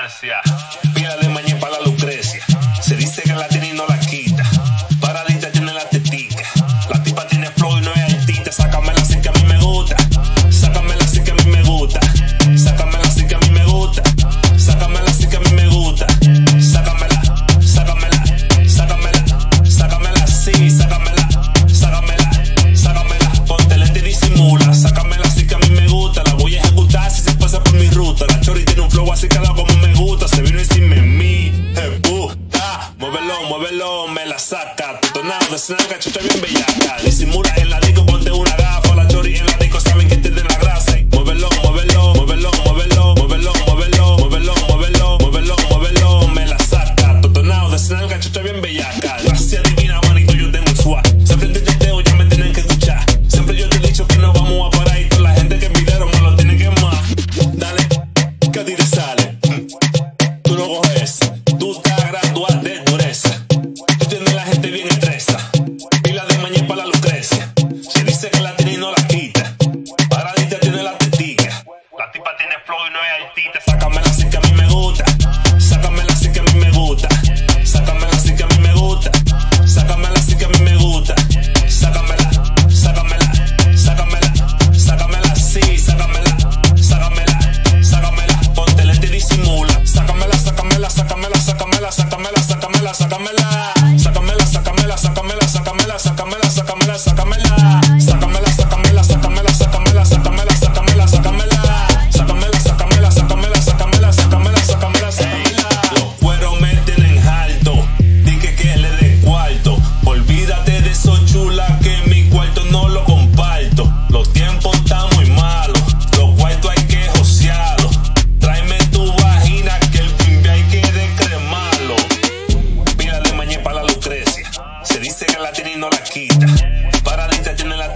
Francia. Pila de mañana para la Lucrecia. Se dice que la tiene y no la quita. Paradita tiene la tetica. La tipa tiene flow y no es altita. Sácamela así que a mí me gusta. Sácamela así que a mí me gusta. Sácamela así que a mí me gusta. Sácamela así que a mí me gusta. Sácamela, sácamela, sácamela, sácamela así, sácamela, sácamela, sácamela. Ponte lente y disimula. Sácamela así que a mí me gusta. La voy a ejecutar si se pasa por mi ruta. La chori tiene un flow así que da como me gusta. Se vino encima de mí. Muévelo, muévelo, me la saca. Tutonado de snack, chucha bien bellaca. Disimula en la disco, ponte una gafa. La chori en la disco saben que te den la grasa. Muévelo, muévelo, muévelo, muévelo, muévelo, muévelo, muévelo, muévelo, muévelo, muévelo, me la saca. Tutonado de snack, chucha bien bellaca. Gracias divina, manito, yo tengo el swag. Siempre te teteo, ya me tienen que escuchar. Siempre yo te he dicho que no vamos a parar. Y toda la gente que pidieron me lo tienen que más. Dale, que a ti te sale. Tú no coges, tú te gradúas de dureza. Tú tienes la gente bien estresa. Pila de mañana para la Lucrecia. Se dice que la tiene y no la quita. Paradita tiene la tetica. La tipa tiene flow y no es altita. Sácamela así que a mí me gusta. Sácamela así que a mí me gusta. Sácamela así que a mí me gusta. Sácamela así que a mí me gusta. Sácamela, sácamela, sácamela, sácamela así, sácamela, sácamela, sácamela. Ponte lente y disimula. Sácamela, sácamela, sácamela, sácamela, sácamela, sácamela, sácamela. Sácamela, sácamela, sácamela, sácamela, sácamela, sácamela, sácamela. Sácamela, sácamela, sácamela, sácamela, sácamela, sácamela, sácamela. Sácamela, sácamela, sácamela, sácamela, sácamela, sácamela, sácamela. Los cueros me tienen alto. Dije que le dé cuarto. Olvídate de eso, chula, que mi cuarto no lo comparto. Los tiempos están muy malos. Los cuartos hay que josearlos. Tráeme tu vagina que el pimbe hay que decremarlo. Pila de mañana para la Lucrecia. Se dice que la tiene y no la quita. Paradita tiene la